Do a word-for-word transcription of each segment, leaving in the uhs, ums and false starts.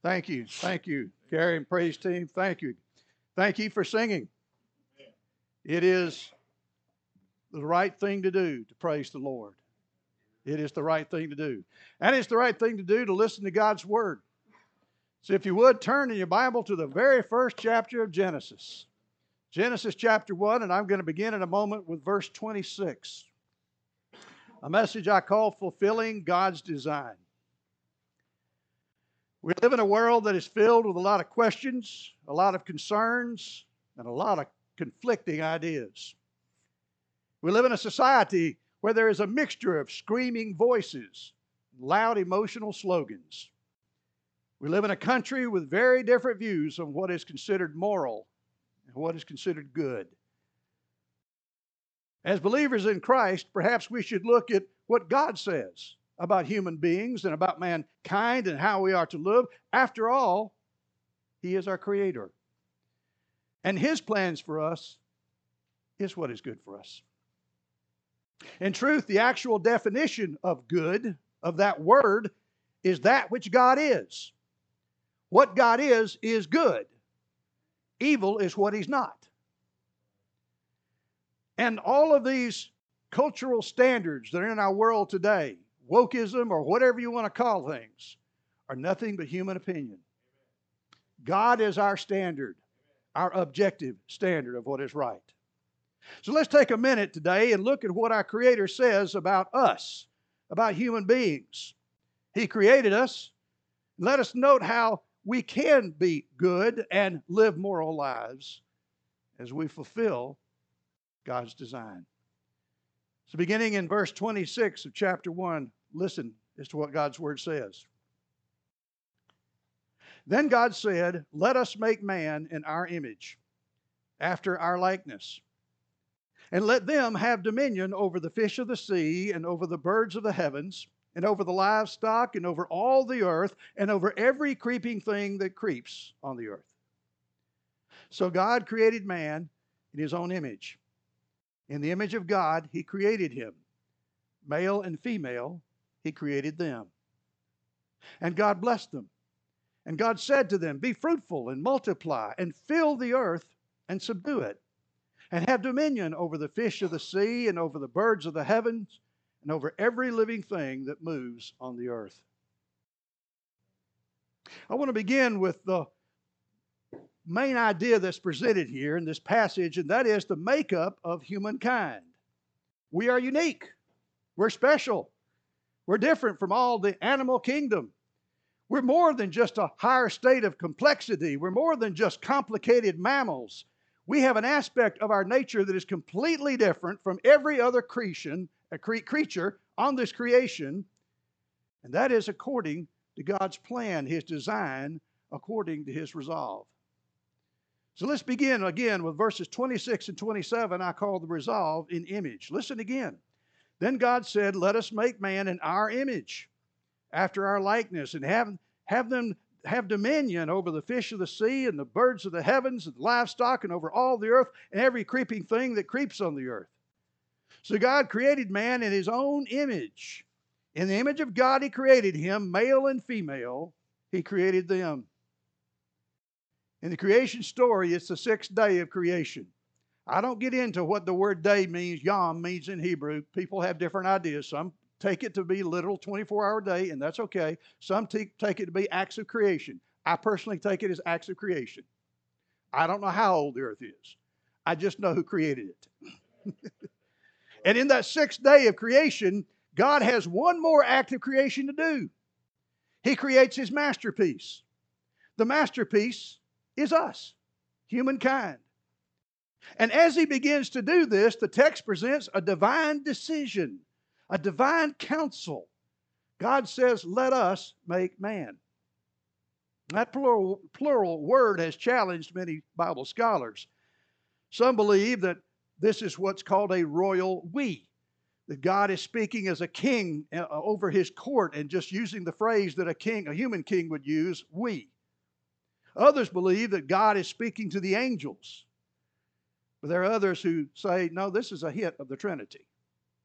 Thank you. Thank you, Gary and praise team. Thank you. Thank you for singing. It is the right thing to do to praise the Lord. It is the right thing to do. And it's the right thing to do to listen to God's Word. So if you would, turn in your Bible to the very first chapter of Genesis. Genesis chapter one, and I'm going to begin in a moment with verse twenty-six. A message I call Fulfilling God's Design. We live in a world that is filled with a lot of questions, a lot of concerns, and a lot of conflicting ideas. We live in a society where there is a mixture of screaming voices, loud emotional slogans. We live in a country with very different views on what is considered moral and what is considered good. As believers in Christ, perhaps we should look at what God says about human beings and about mankind and how we are to live. After all, He is our Creator. And His plans for us is what is good for us. In truth, the actual definition of good, of that word, is that which God is. What God is, is good. Evil is what He's not. And all of these cultural standards that are in our world today, wokeism or whatever you want to call things, are nothing but human opinion. God is our standard, our objective standard of what is right. So let's take a minute today and look at what our Creator says about us, about human beings. He created us. Let us note how we can be good and live moral lives as we fulfill God's design. So beginning in verse twenty-six of chapter one, listen as to what God's Word says. Then God said, "Let us make man in our image, after our likeness, and let them have dominion over the fish of the sea, and over the birds of the heavens, and over the livestock, and over all the earth, and over every creeping thing that creeps on the earth." So God created man in His own image. In the image of God, He created him. Male and female, He created them. And God blessed them. And God said to them, "Be fruitful and multiply, and fill the earth and subdue it, and have dominion over the fish of the sea, and over the birds of the heavens, and over every living thing that moves on the earth." I want to begin with the main idea that's presented here in this passage, and that is the makeup of humankind. We are unique. We're special. We're different from all the animal kingdom. We're more than just a higher state of complexity. We're more than just complicated mammals. We have an aspect of our nature that is completely different from every other creation, a cre- creature on this creation, and that is according to God's plan, His design, according to His resolve. So let's begin again with verses twenty-six and twenty-seven, I call the resolve in image. Listen again. Then God said, "Let us make man in our image, after our likeness, and have, have them have dominion over the fish of the sea, and the birds of the heavens, and the livestock, and over all the earth, and every creeping thing that creeps on the earth." So God created man in His own image. In the image of God He created him, male and female, He created them. In the creation story, it's the sixth day of creation. I don't get into what the word day means, yom means in Hebrew. People have different ideas. Some take it to be literal twenty-four hour day, and that's okay. Some t- take it to be acts of creation. I personally take it as acts of creation. I don't know how old the earth is. I just know who created it. And in that sixth day of creation, God has one more act of creation to do. He creates His masterpiece. The masterpiece is us, humankind. And as He begins to do this, the text presents a divine decision, a divine counsel. God says, "Let us make man." That plural, plural word has challenged many Bible scholars. Some believe that this is what's called a royal we, that God is speaking as a king over His court and just using the phrase that a king, a human king would use, we. Others believe that God is speaking to the angels. But there are others who say, no, this is a hit of the Trinity.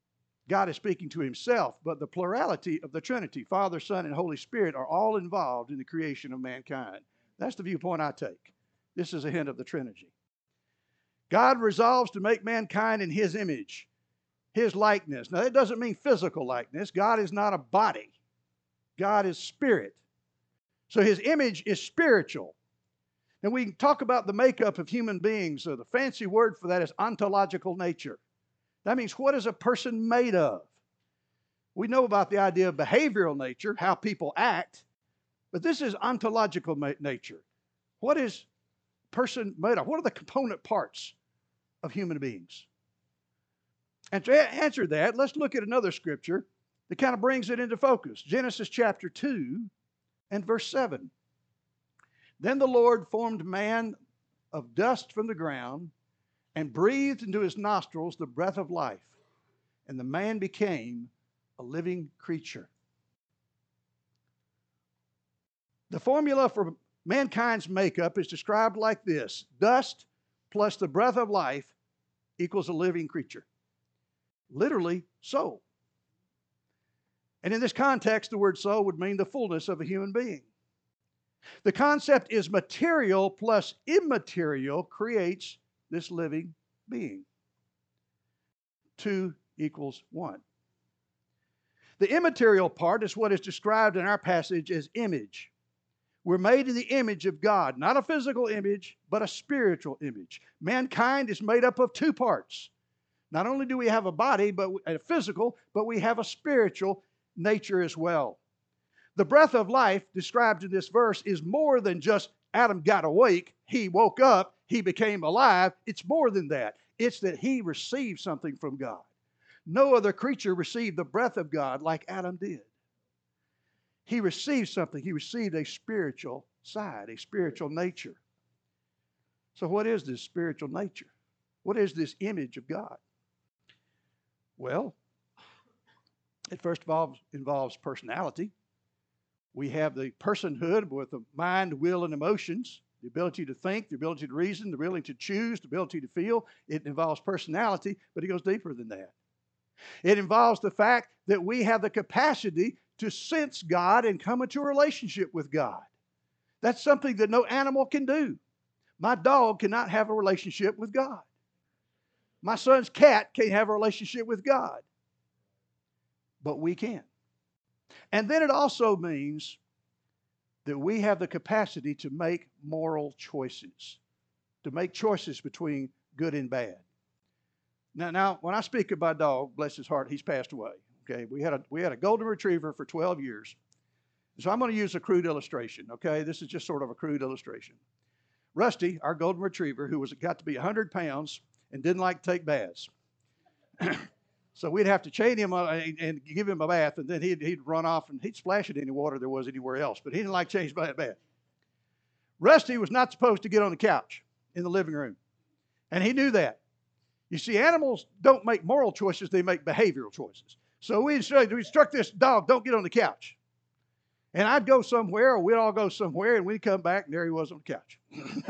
God is speaking to himself, but the plurality of the Trinity, Father, Son, and Holy Spirit, are all involved in the creation of mankind. That's the viewpoint I take. This is a hint of the Trinity. God resolves to make mankind in his image, his likeness. Now, that doesn't mean physical likeness. God is not a body. God is spirit. So his image is spiritual. And we talk about the makeup of human beings. So the fancy word for that is ontological nature. That means, what is a person made of? We know about the idea of behavioral nature, how people act, but this is ontological nature. What is a person made of? What are the component parts of human beings? And to answer that, let's look at another scripture that kind of brings it into focus. Genesis chapter two and verse seven. Then the Lord formed man of dust from the ground and breathed into his nostrils the breath of life, and the man became a living creature. The formula for mankind's makeup is described like this: dust plus the breath of life equals a living creature. Literally, soul. And in this context, the word soul would mean the fullness of a human being. The concept is material plus immaterial creates this living being. Two equals one. The immaterial part is what is described in our passage as image. We're made in the image of God, not a physical image, but a spiritual image. Mankind is made up of two parts. Not only do we have a body, but a physical, but we have a spiritual nature as well. The breath of life described in this verse is more than just Adam got awake, he woke up, he became alive. It's more than that. It's that he received something from God. No other creature received the breath of God like Adam did. He received something. He received a spiritual side, a spiritual nature. So what is this spiritual nature? What is this image of God? Well, it first of all involves personality. We have the personhood with the mind, will, and emotions, the ability to think, the ability to reason, the ability to choose, the ability to feel. It involves personality, but it goes deeper than that. It involves the fact that we have the capacity to sense God and come into a relationship with God. That's something that no animal can do. My dog cannot have a relationship with God. My son's cat can't have a relationship with God. But we can. And then it also means that we have the capacity to make moral choices, to make choices between good and bad. Now, now, when I speak of my dog, bless his heart, he's passed away. Okay, we had a we had a golden retriever for twelve years. So I'm going to use a crude illustration. Okay, this is just sort of a crude illustration. Rusty, our golden retriever, who was got to be one hundred pounds and didn't like to take baths. So we'd have to chain him and give him a bath, and then he'd, he'd run off and he'd splash it in any water there was anywhere else. But he didn't like changed by that bath. Rusty was not supposed to get on the couch in the living room, and he knew that. You see, animals don't make moral choices, they make behavioral choices. So we instructed, we instruct this dog, don't get on the couch. And I'd go somewhere, or we'd all go somewhere, and we'd come back, and there he was on the couch.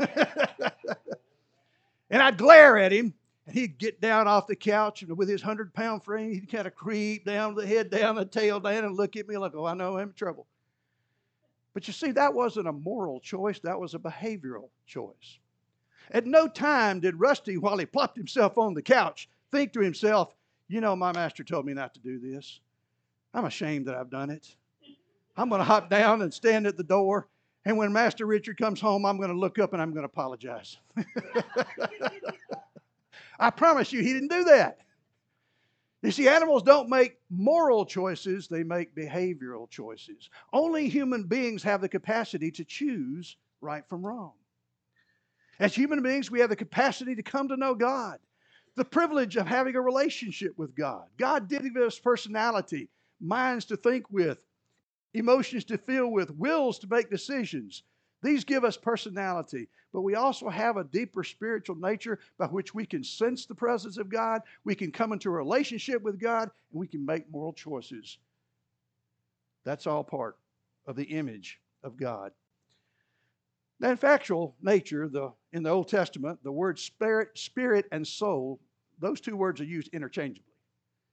And I'd glare at him, and he'd get down off the couch, and with his hundred-pound frame, he'd kind of creep down the head, down the tail, down, and look at me like, oh, I know I'm in trouble. But you see, that wasn't a moral choice. That was a behavioral choice. At no time did Rusty, while he plopped himself on the couch, think to himself, you know, my master told me not to do this. I'm ashamed that I've done it. I'm going to hop down and stand at the door, and when Master Richard comes home, I'm going to look up and I'm going to apologize. I promise you, he didn't do that. You see, animals don't make moral choices, they make behavioral choices. Only human beings have the capacity to choose right from wrong. As human beings, we have the capacity to come to know God, the privilege of having a relationship with God. God did give us personality, minds to think with, emotions to feel with, wills to make decisions. These give us personality, but we also have a deeper spiritual nature by which we can sense the presence of God, we can come into a relationship with God, and we can make moral choices. That's all part of the image of God. Now, in factual nature, the, in the Old Testament, the words spirit, spirit and soul, those two words are used interchangeably.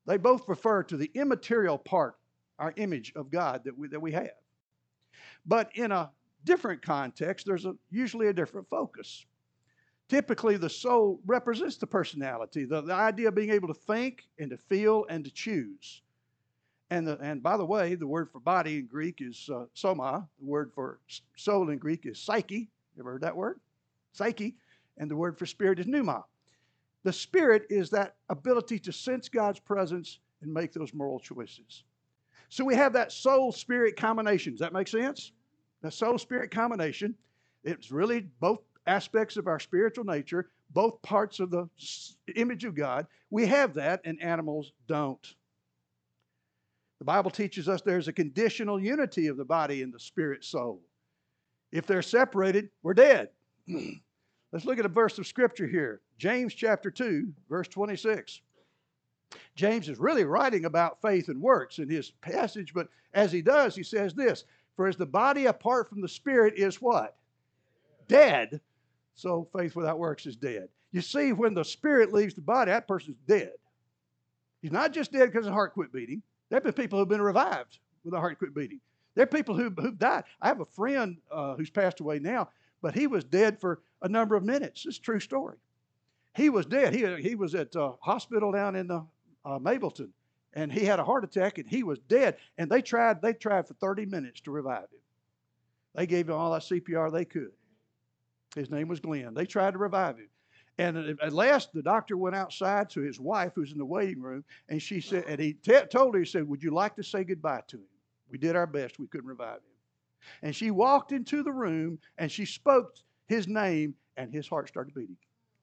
They both refer to the immaterial part, our image of God that we, that we have. But in a different context, there's a, usually a different focus. Typically, the soul represents the personality, the, the idea of being able to think and to feel and to choose. And, the, and by the way, the word for body in Greek is uh, soma. The word for soul in Greek is psyche. You ever heard that word? Psyche. And the word for spirit is pneuma. The spirit is that ability to sense God's presence and make those moral choices. So we have that soul-spirit combination. Does that make sense? The soul-spirit combination. It's really both aspects of our spiritual nature, both parts of the image of God. We have that, and animals don't. The Bible teaches us there's a conditional unity of the body and the spirit soul. If they're separated, we're dead. Let's look at a verse of Scripture here. James chapter two, verse twenty-six. James is really writing about faith and works in his passage, but as he does, he says this, for as the body apart from the spirit is what? Dead. So faith without works is dead. You see, when the spirit leaves the body, that person's dead. He's not just dead because his heart quit beating. There have been people who've been revived with their heart quit beating. There are people who, who've died. I have a friend uh, who's passed away now, but he was dead for a number of minutes. It's a true story. He was dead. He, he was at a hospital down in the, uh, Mableton, and he had a heart attack, and he was dead. And they tried, they tried for thirty minutes to revive him. They gave him all that C P R they could. His name was Glenn. They tried to revive him. And at last, the doctor went outside to his wife, who's in the waiting room, and she said, and he t- told her, he said, would you like to say goodbye to him? We did our best. We couldn't revive him. And she walked into the room, and she spoke his name, and his heart started beating.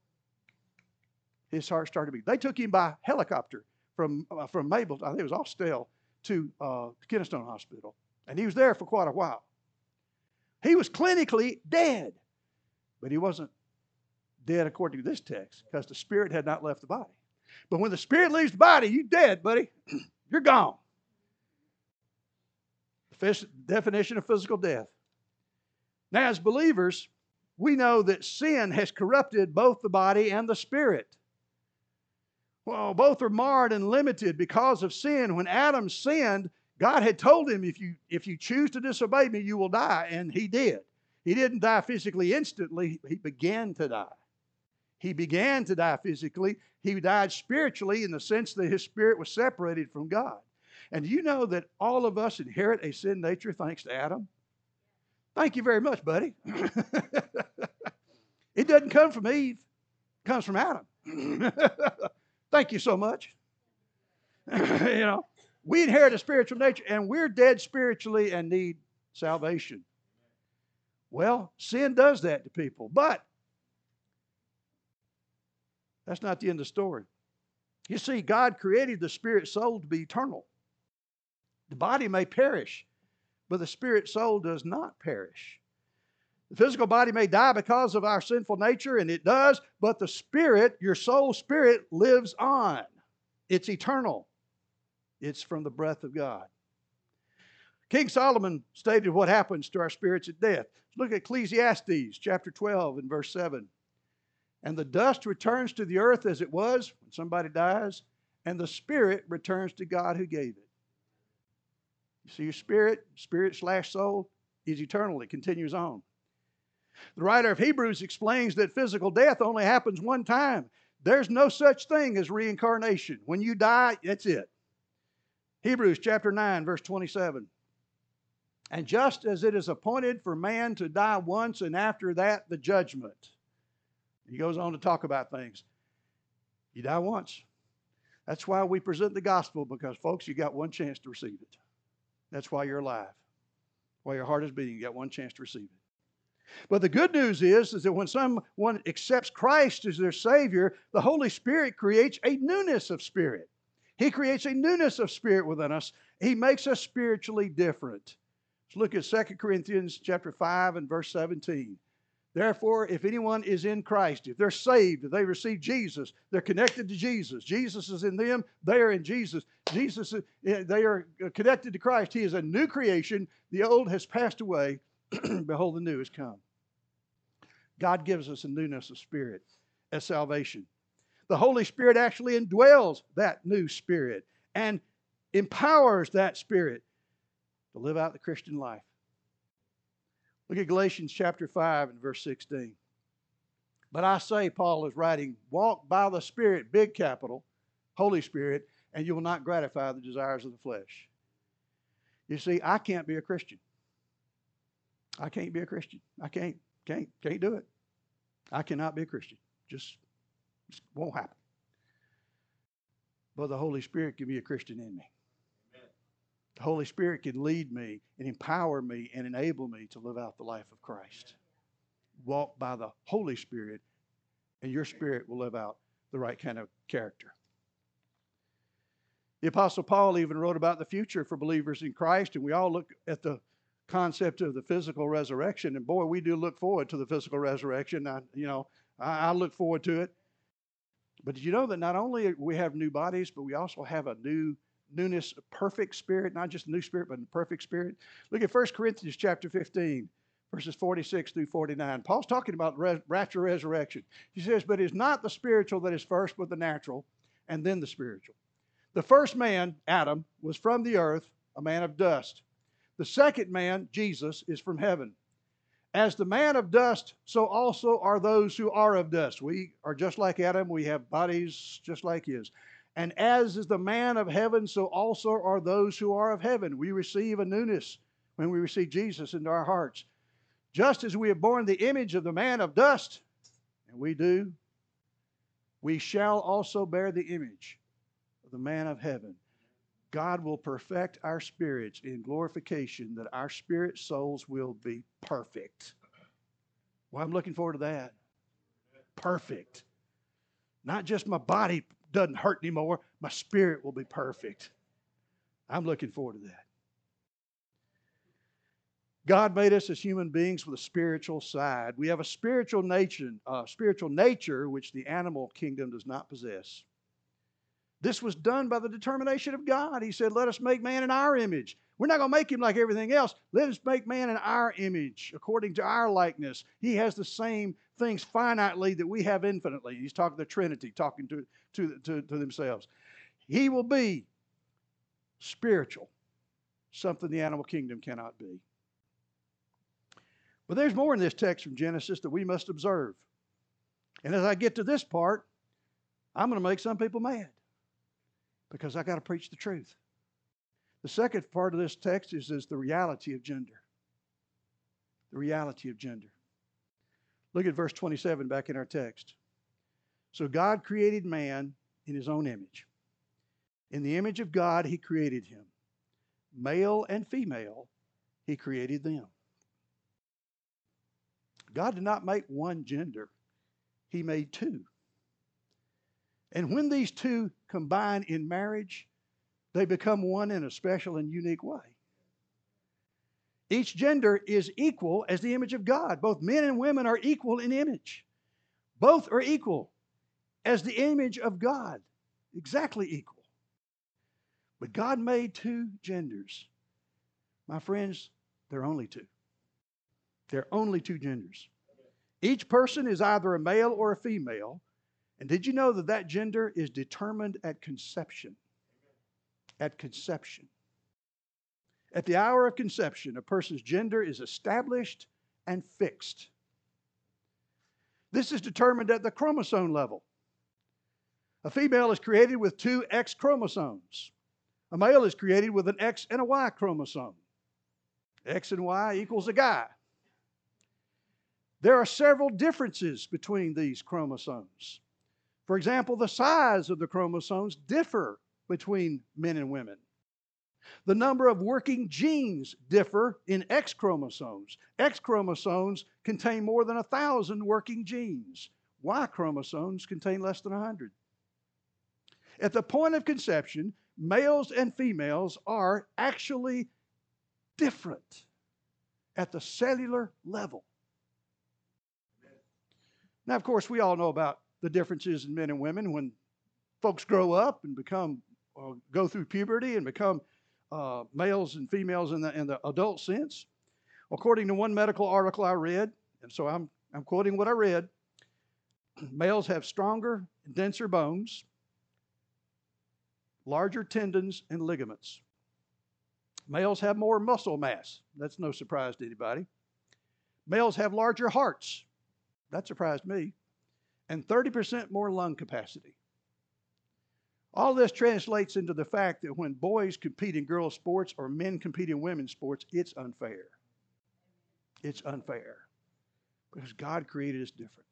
His heart started beating. They took him by helicopter from uh, from Mableton, I think it was Austell, to uh, Kennestone Hospital. And he was there for quite a while. He was clinically dead, but he wasn't dead according to this text because the spirit had not left the body. But when the spirit leaves the body, you're dead, buddy. You're gone. The definition of physical death. Now, as believers, we know that sin has corrupted both the body and the spirit. Well, both are marred and limited because of sin. When Adam sinned, God had told him, if you, if you choose to disobey me, you will die. And he did. He didn't die physically instantly. He began to die. He began to die physically. He died spiritually in the sense that his spirit was separated from God. And you know that all of us inherit a sin nature thanks to Adam? Thank you very much, buddy. It doesn't come from Eve. It comes from Adam. Thank you so much. You know, we inherit a spiritual nature, and we're dead spiritually and need salvation. Well, sin does that to people, but that's not the end of the story. You see, God created the spirit soul to be eternal. The body may perish, but the spirit soul does not perish. The physical body may die because of our sinful nature, and it does, but the spirit, your soul spirit, lives on. It's eternal. It's from the breath of God. King Solomon stated what happens to our spirits at death. Look at Ecclesiastes chapter twelve and verse seven. And the dust returns to the earth as it was when somebody dies, and the spirit returns to God who gave it. You see, your spirit, spirit slash soul, is eternal. It continues on. The writer of Hebrews explains that physical death only happens one time. There's no such thing as reincarnation. When you die, that's it. Hebrews chapter nine, verse twenty-seven. And just as it is appointed for man to die once, and after that the judgment. He goes on to talk about things. You die once. That's why we present the gospel, because, folks, you got one chance to receive it. That's why you're alive. While your heart is beating, you got one chance to receive it. But the good news is, is that when someone accepts Christ as their Savior, the Holy Spirit creates a newness of spirit. He creates a newness of spirit within us. He makes us spiritually different. Let's look at Second Corinthians chapter five and verse seventeen. Therefore, if anyone is in Christ, if they're saved, if they receive Jesus, they're connected to Jesus. Jesus is in them, they are in Jesus. Jesus, they are connected to Christ. He is a new creation. The old has passed away. Behold, the new has come. God gives us a newness of spirit as salvation. The Holy Spirit actually indwells that new spirit. and empowers that spirit to live out the Christian life. Look at Galatians chapter five and verse sixteen. But I say, Paul is writing, walk by the Spirit, big capital, Holy Spirit, and you will not gratify the desires of the flesh. You see, I can't be a Christian. I can't be a Christian. I can't, can't, can't do it. I cannot be a Christian. Just, just won't happen. But the Holy Spirit can be a Christian in me. Amen. The Holy Spirit can lead me and empower me and enable me to live out the life of Christ. Walk by the Holy Spirit, and your spirit will live out the right kind of character. The Apostle Paul even wrote about the future for believers in Christ, and we all look at the concept of the physical resurrection, and boy, we do look forward to the physical resurrection. I, you know, I, I look forward to it. But did you know that not only we have new bodies, but we also have a new newness, a perfect spirit, not just a new spirit, but a perfect spirit? Look at First Corinthians chapter fifteen. Verses forty-six through forty-nine. Paul's talking about res- rapture resurrection. He says, but it's not the spiritual that is first, but the natural, and then the spiritual. The first man, Adam, was from the earth, a man of dust. The second man, Jesus, is from heaven. As the man of dust, so also are those who are of dust. We are just like Adam. We have bodies just like his. And as is the man of heaven, so also are those who are of heaven. We receive a newness when we receive Jesus into our hearts. Just as we have borne the image of the man of dust, and we do, we shall also bear the image of the man of heaven. God will perfect our spirits in glorification, that our spirit souls will be perfect. Well, I'm looking forward to that. Perfect. Not just my body doesn't hurt anymore, my spirit will be perfect. I'm looking forward to that. God made us as human beings with a spiritual side. We have a spiritual nature, uh, spiritual nature which the animal kingdom does not possess. This was done by the determination of God. He said, let us make man in our image. We're not going to make him like everything else. Let us make man in our image, according to our likeness. He has the same things finitely that we have infinitely. He's talking to the Trinity, talking to, to, to, to themselves. He will be spiritual, something the animal kingdom cannot be. But there's more in this text from Genesis that we must observe. And as I get to this part, I'm going to make some people mad because I got to preach the truth. The second part of this text is, is the reality of gender. The reality of gender. Look at verse twenty-seven back in our text. So God created man in his own image. In the image of God, he created him. Male and female, he created them. God did not make one gender. He made two. And when these two combine in marriage, they become one in a special and unique way. Each gender is equal as the image of God. Both men and women are equal in image. Both are equal as the image of God. Exactly equal. But God made two genders. My friends, there are only two. There are only two genders. Each person is either a male or a female. And did you know that that gender is determined at conception? At conception. At the hour of conception, a person's gender is established and fixed. This is determined at the chromosome level. A female is created with two X chromosomes. A male is created with an X and a Y chromosome. X and Y equals a guy. There are several differences between these chromosomes. For example, the size of the chromosomes differ between men and women. The number of working genes differ in X chromosomes. X chromosomes contain more than a thousand working genes. Y chromosomes contain less than a hundred. At the point of conception, males and females are actually different at the cellular level. Now, of course, we all know about the differences in men and women when folks grow up and become, uh, go through puberty and become uh, males and females in the, in the adult sense. According to one medical article I read, and so I'm, I'm quoting what I read, males have stronger, denser bones. larger tendons and ligaments. Males have more muscle mass. That's no surprise to anybody. Males have larger hearts. That surprised me. And thirty percent more lung capacity. All this translates into the fact that when boys compete in girls' sports or men compete in women's sports, it's unfair. It's unfair because God created us differently.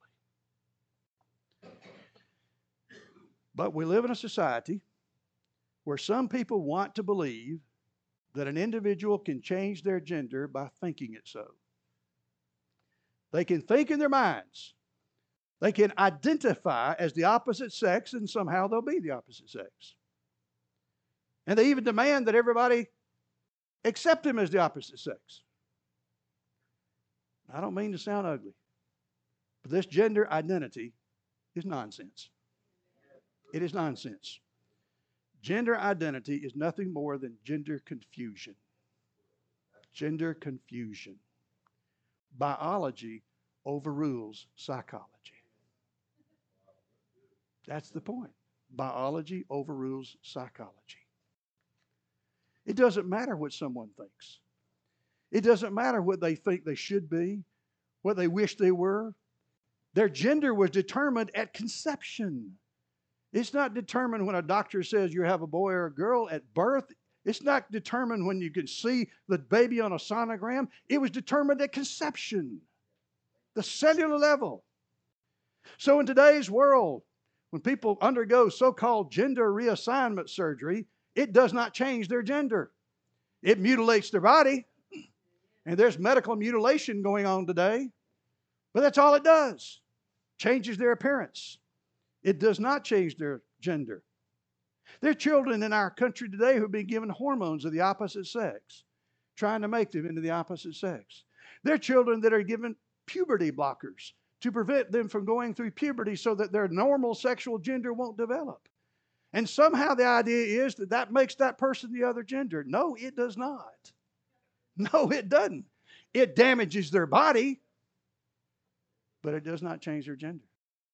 But we live in a society where some people want to believe that an individual can change their gender by thinking it so. They can think in their minds. They can identify as the opposite sex, and somehow they'll be the opposite sex. And they even demand that everybody accept them as the opposite sex. I don't mean to sound ugly, but this gender identity is nonsense. It is nonsense. Gender identity is nothing more than gender confusion. Gender confusion. Biology overrules psychology. That's the point. Biology overrules psychology. It doesn't matter what someone thinks. It doesn't matter what they think they should be, what they wish they were. Their gender was determined at conception. It's not determined when a doctor says you have a boy or a girl at birth. It's not determined when you can see the baby on a sonogram. It was determined at conception, the cellular level. So in today's world, when people undergo so-called gender reassignment surgery, it does not change their gender. It mutilates their body, and there's medical mutilation going on today, but that's all it does. Changes their appearance. It does not change their gender. There are children in our country today who have been given hormones of the opposite sex, trying to make them into the opposite sex. There are children that are given puberty blockers to prevent them from going through puberty so that their normal sexual gender won't develop. And somehow the idea is that that makes that person the other gender. No, it does not. No, it doesn't. It damages their body, but it does not change their gender.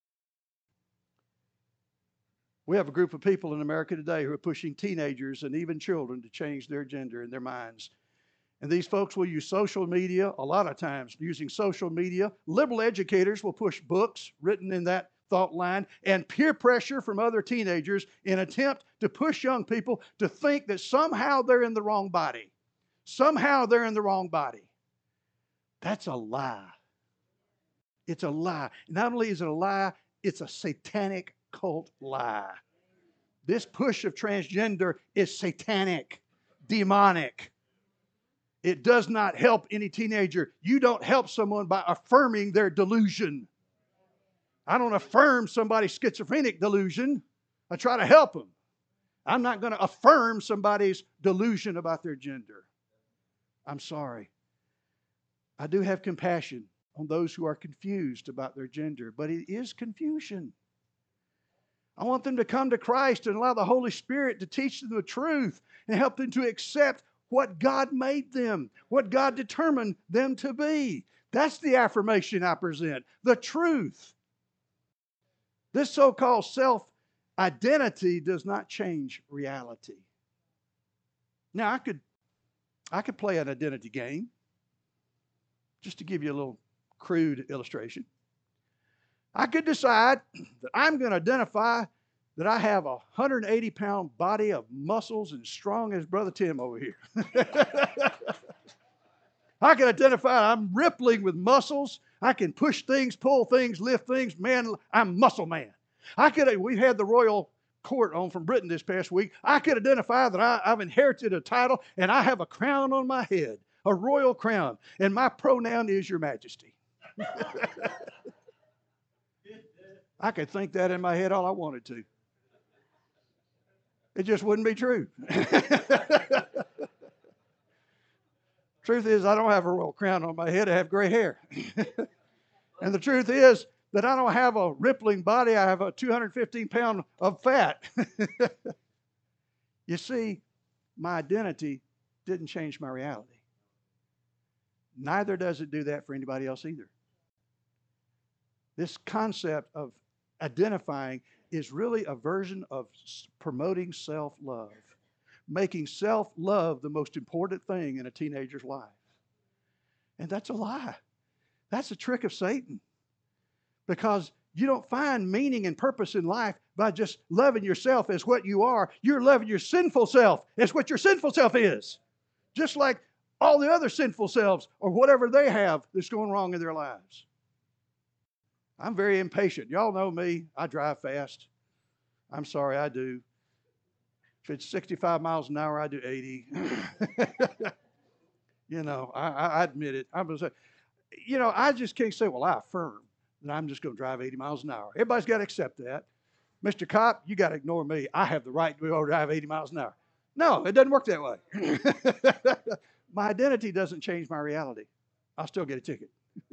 We have a group of people in America today who are pushing teenagers and even children to change their gender in their minds. And these folks will use social media, a lot of times using social media. Liberal educators will push books written in that thought line and peer pressure from other teenagers in an attempt to push young people to think that somehow they're in the wrong body. Somehow they're in the wrong body. That's a lie. It's a lie. Not only is it a lie, it's a satanic cult lie. This push of transgender is satanic, demonic. It does not help any teenager. You don't help someone by affirming their delusion. I don't affirm somebody's schizophrenic delusion. I try to help them. I'm not going to affirm somebody's delusion about their gender. I'm sorry. I do have compassion on those who are confused about their gender, but it is confusion. I want them to come to Christ and allow the Holy Spirit to teach them the truth and help them to accept what God made them, what God determined them to be. That's the affirmation I present, the truth. This so-called self-identity does not change reality. Now, I could, I could play an identity game, just to give you a little crude illustration. I could decide that I'm going to identify that I have a one hundred eighty pound body of muscles and strong as Brother Tim over here. I can identify I'm rippling with muscles. I can push things, pull things, lift things. Man, I'm muscle man. I could. We had the royal court on from Britain this past week. I could identify that I, I've inherited a title and I have a crown on my head, a royal crown, and my pronoun is Your Majesty. I could think that in my head all I wanted to. It just wouldn't be true. Truth is, I don't have a royal crown on my head. I have gray hair. And the truth is that I don't have a rippling body. I have a two hundred fifteen pound of fat. You see, my identity didn't change my reality. Neither does it do that for anybody else either. This concept of identifying is really a version of promoting self-love, making self-love the most important thing in a teenager's life. And that's a lie. That's a trick of Satan, because you don't find meaning and purpose in life by just loving yourself as what you are. You're loving your sinful self as what your sinful self is, just like all the other sinful selves or whatever they have that's going wrong in their lives. I'm very impatient. Y'all know me. I drive fast. I'm sorry, I do. If it's sixty-five miles an hour, I do eighty. You know, I, I admit it. I'm gonna say, you know, I just can't say, well, I affirm that I'm just going to drive eighty miles an hour. Everybody's got to accept that. Mister Cop, you got to ignore me. I have the right to be able to drive eighty miles an hour. No, it doesn't work that way. My identity doesn't change my reality. I'll still get a ticket.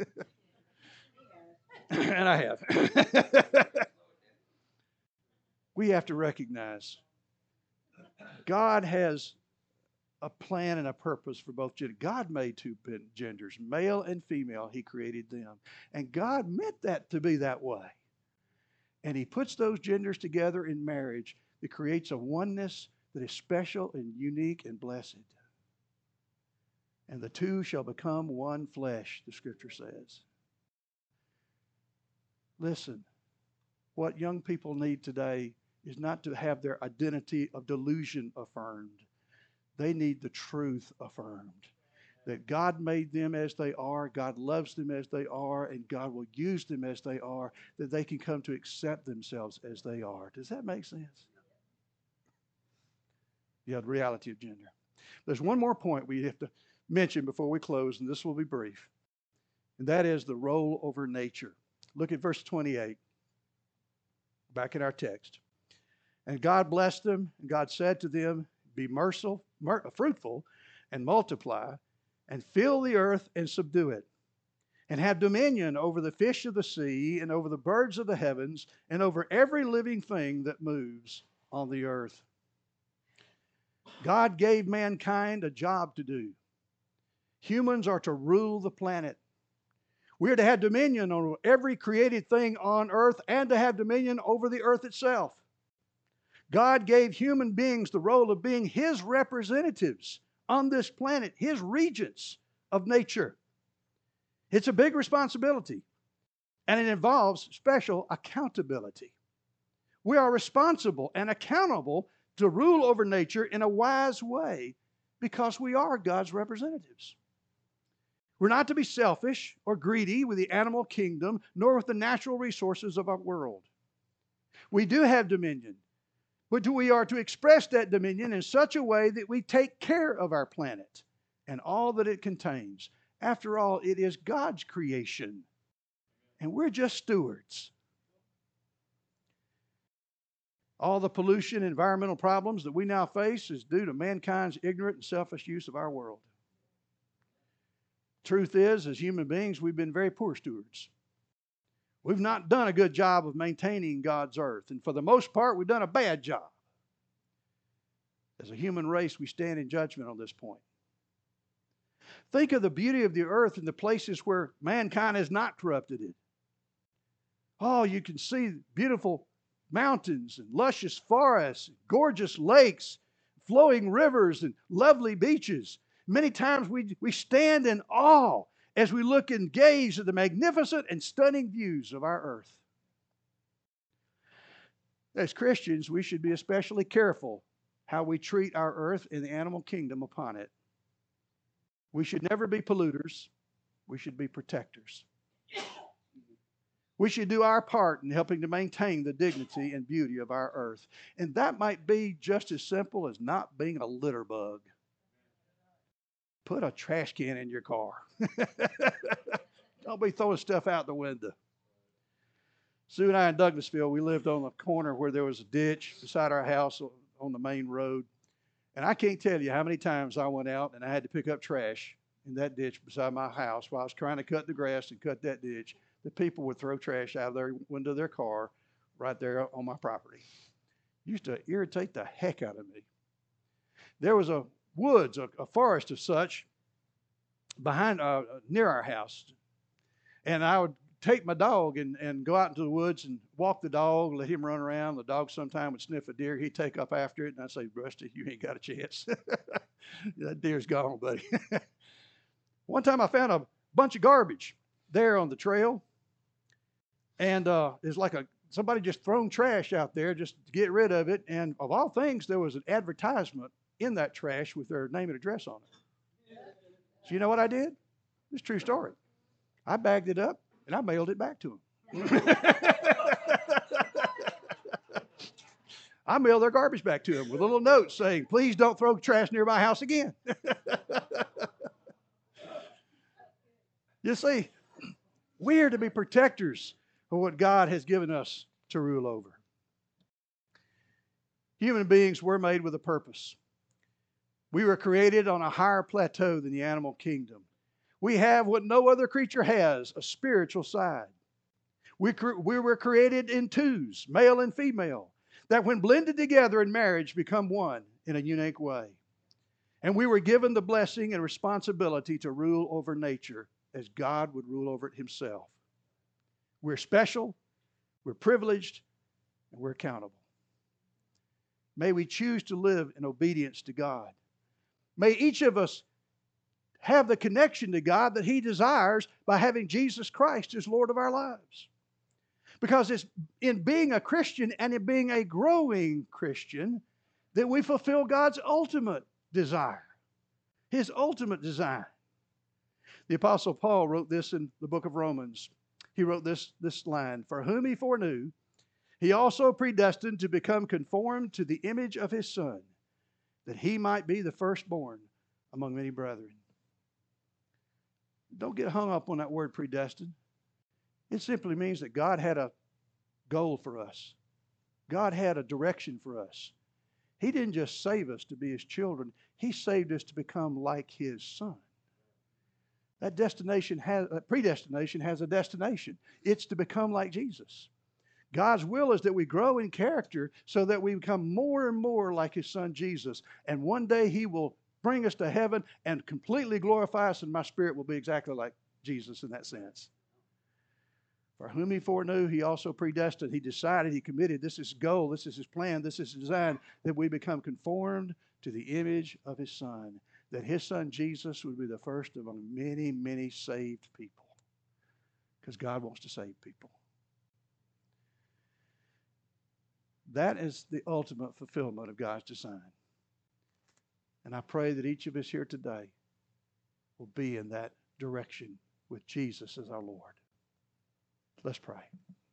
And I have. We have to recognize God has a plan and a purpose for both genders. God made two genders, male and female. He created them. And God meant that to be that way. And He puts those genders together in marriage that creates a oneness that is special and unique and blessed. And the two shall become one flesh, the Scripture says. Listen, what young people need today is not to have their identity of delusion affirmed. They need the truth affirmed. That God made them as they are, God loves them as they are, and God will use them as they are, that they can come to accept themselves as they are. Does that make sense? Yeah, the reality of gender. There's one more point we have to mention before we close, and this will be brief. And that is the role over nature. Look at verse twenty-eight, back in our text. And God blessed them, and God said to them, be merciful, mer- fruitful, and multiply, and fill the earth and subdue it, and have dominion over the fish of the sea, and over the birds of the heavens, and over every living thing that moves on the earth. God gave mankind a job to do. Humans are to rule the planet. We're to have dominion over every created thing on earth and to have dominion over the earth itself. God gave human beings the role of being His representatives on this planet, His regents of nature. It's a big responsibility, and it involves special accountability. We are responsible and accountable to rule over nature in a wise way because we are God's representatives. We're not to be selfish or greedy with the animal kingdom, nor with the natural resources of our world. We do have dominion, but we are to express that dominion in such a way that we take care of our planet and all that it contains. After all, it is God's creation, and we're just stewards. All the pollution and environmental problems that we now face is due to mankind's ignorant and selfish use of our world. Truth is, as human beings, we've been very poor stewards. We've not done a good job of maintaining God's earth, and for the most part, we've done a bad job. As a human race, we stand in judgment on this point. Think of the beauty of the earth and the places where mankind has not corrupted it. Oh, you can see beautiful mountains and luscious forests, gorgeous lakes, flowing rivers, and lovely beaches. Many times we, we stand in awe as we look and gaze at the magnificent and stunning views of our earth. As Christians, we should be especially careful how we treat our earth and the animal kingdom upon it. We should never be polluters. We should be protectors. We should do our part in helping to maintain the dignity and beauty of our earth. And that might be just as simple as not being a litter bug. Put a trash can in your car. Don't be throwing stuff out the window. Sue and I in Douglasville, we lived on the corner where there was a ditch beside our house on the main road. And I can't tell you how many times I went out and I had to pick up trash in that ditch beside my house while I was trying to cut the grass and cut that ditch. The people would throw trash out of their window of their car right there on my property. It used to irritate the heck out of me. There was a woods, a, a forest of such, behind uh, near our house, and I would take my dog and, and go out into the woods and walk the dog, let him run around. The dog sometime would sniff a deer. He'd take up after it, and I'd say, Rusty, you ain't got a chance. That deer's gone, buddy. One time I found a bunch of garbage there on the trail, and uh, it's like a somebody just thrown trash out there just to get rid of it. And of all things, there was an advertisement in that trash with their name and address on it. So you know what I did? It's a true story. I bagged it up and I mailed it back to them. I mailed their garbage back to them with a little note saying, please don't throw trash near my house again. You see, we are to be protectors of what God has given us to rule over. Human beings were made with a purpose. We were created on a higher plateau than the animal kingdom. We have what no other creature has, a spiritual side. We, cre- we were created in twos, male and female, that when blended together in marriage become one in a unique way. And we were given the blessing and responsibility to rule over nature as God would rule over it himself. We're special, we're privileged, and we're accountable. May we choose to live in obedience to God. May each of us have the connection to God that he desires by having Jesus Christ as Lord of our lives. Because it's in being a Christian and in being a growing Christian that we fulfill God's ultimate desire, his ultimate design. The Apostle Paul wrote this in the book of Romans. He wrote this, this line, for whom he foreknew, he also predestined to become conformed to the image of his Son, that he might be the firstborn among many brethren. Don't get hung up on that word predestined. It simply means that God had a goal for us. God had a direction for us. He didn't just save us to be his children. He saved us to become like his Son. That destination has, that predestination has a destination. It's to become like Jesus. God's will is that we grow in character so that we become more and more like his Son Jesus. And one day he will bring us to heaven and completely glorify us, and my spirit will be exactly like Jesus in that sense. For whom he foreknew, he also predestined. He decided, he committed, this is his goal, this is his plan, this is his design, that we become conformed to the image of his Son, that his Son Jesus would be the first among many, many saved people. Because God wants to save people. That is the ultimate fulfillment of God's design. And I pray that each of us here today will be in that direction with Jesus as our Lord. Let's pray.